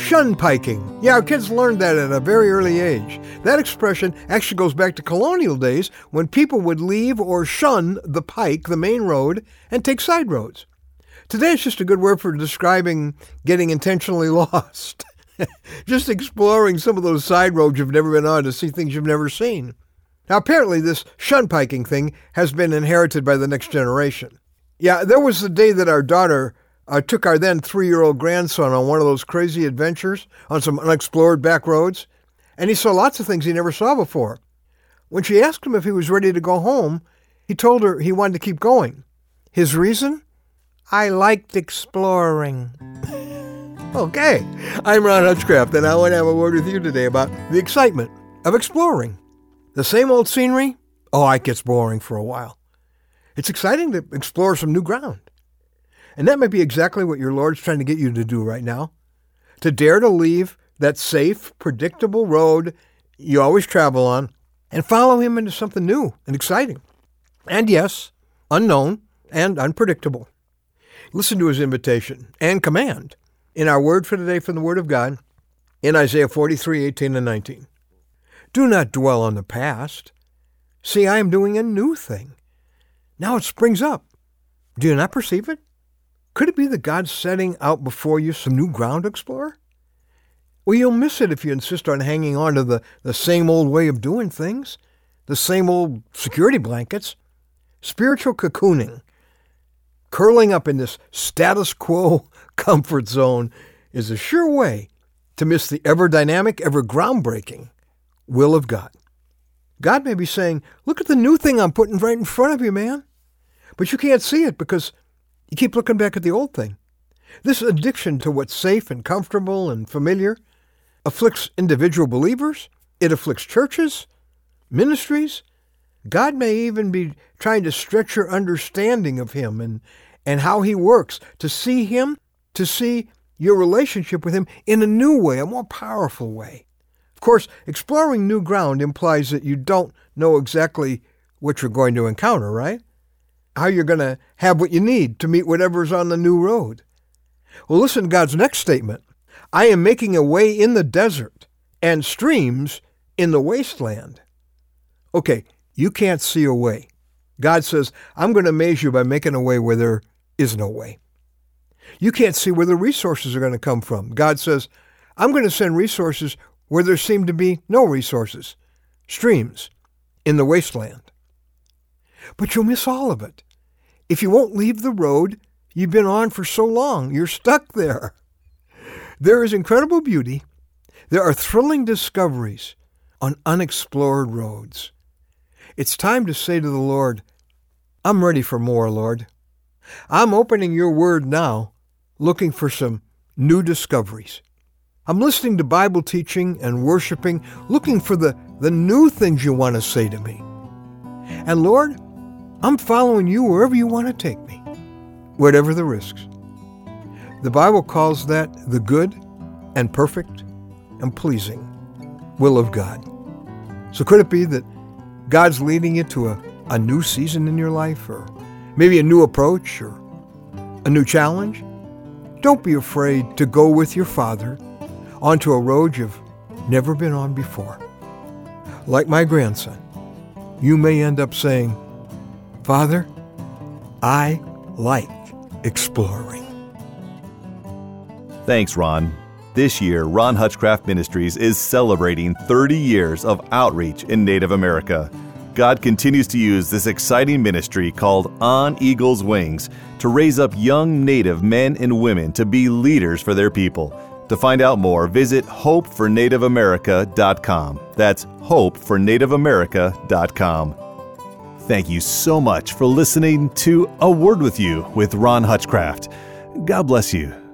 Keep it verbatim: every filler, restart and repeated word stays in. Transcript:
Shunpiking. Yeah, our kids learned that at a very early age. That expression actually goes back to colonial days when people would leave or shun the pike, the main road, and take side roads. Today it's just a good word for describing getting intentionally lost. Just exploring some of those side roads you've never been on to see things you've never seen. Now apparently this shunpiking thing has been inherited by the next generation. Yeah, there was the day that our daughter I took our then three-year-old grandson on one of those crazy adventures on some unexplored back roads, and he saw lots of things he never saw before. When she asked him if he was ready to go home, he told her he wanted to keep going. His reason? I liked exploring. Okay, I'm Ron Hutchcraft, and I want to have a word with you today about the excitement of exploring. The same old scenery? Oh, it gets boring for a while. It's exciting to explore some new ground. And that might be exactly what your Lord's trying to get you to do right now. To dare to leave that safe, predictable road you always travel on and follow him into something new and exciting. And yes, unknown and unpredictable. Listen to his invitation and command in our word for today from the Word of God in Isaiah forty-three, eighteen and nineteen. Do not dwell on the past. See, I am doing a new thing. Now it springs up. Do you not perceive it? Could it be that God's setting out before you some new ground to explore? Well, you'll miss it if you insist on hanging on to the, the same old way of doing things, the same old security blankets. Spiritual cocooning, curling up in this status quo comfort zone, is a sure way to miss the ever-dynamic, ever-groundbreaking will of God. God may be saying, look at the new thing I'm putting right in front of you, man. But you can't see it because you keep looking back at the old thing. This addiction to what's safe and comfortable and familiar afflicts individual believers. It afflicts churches, ministries. God may even be trying to stretch your understanding of him and, and how he works, to see him, to see your relationship with him in a new way, a more powerful way. Of course, exploring new ground implies that you don't know exactly what you're going to encounter, right? How you're going to have what you need to meet whatever's on the new road. Well, listen to God's next statement. I am making a way in the desert and streams in the wasteland. Okay, you can't see a way. God says, I'm going to amaze you by making a way where there is no way. You can't see where the resources are going to come from. God says, I'm going to send resources where there seem to be no resources. Streams in the wasteland. But you'll miss all of it if you won't leave the road you've been on for so long. You're stuck there. There is incredible beauty. There are thrilling discoveries on unexplored roads. It's time to say to the Lord, I'm ready for more, Lord. I'm opening your word now, looking for some new discoveries. I'm listening to Bible teaching and worshiping, looking for the, the new things you want to say to me. And Lord, I'm following you wherever you want to take me, whatever the risks. The Bible calls that the good and perfect and pleasing will of God. So could it be that God's leading you to a, a new season in your life, or maybe a new approach, or a new challenge? Don't be afraid to go with your Father onto a road you've never been on before. Like my grandson, you may end up saying, Father, I like exploring. Thanks, Ron. This year, Ron Hutchcraft Ministries is celebrating thirty years of outreach in Native America. God continues to use this exciting ministry called On Eagle's Wings to raise up young Native men and women to be leaders for their people. To find out more, visit hope for native america dot com. That's hope for native america dot com. Thank you so much for listening to A Word With You with Ron Hutchcraft. God bless you.